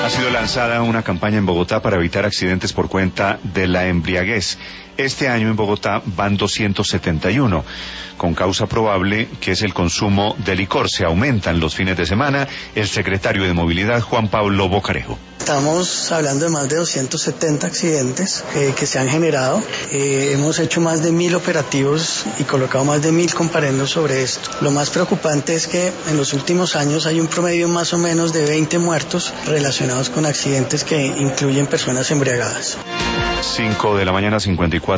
Ha sido lanzada una campaña en Bogotá para evitar accidentes por cuenta de la embriaguez. Este año en Bogotá van 271, con causa probable que es el consumo de licor. Se aumentan los fines de semana. El secretario de Movilidad, Juan Pablo Bocarejo. Estamos hablando de más de 270 accidentes que se han generado. Hemos hecho más de 1.000 operativos y colocado más de 1.000 comparendos sobre esto. Lo más preocupante es que en los últimos años hay un promedio más o menos de 20 muertos relacionados con accidentes que incluyen personas embriagadas. 5 de la mañana, 54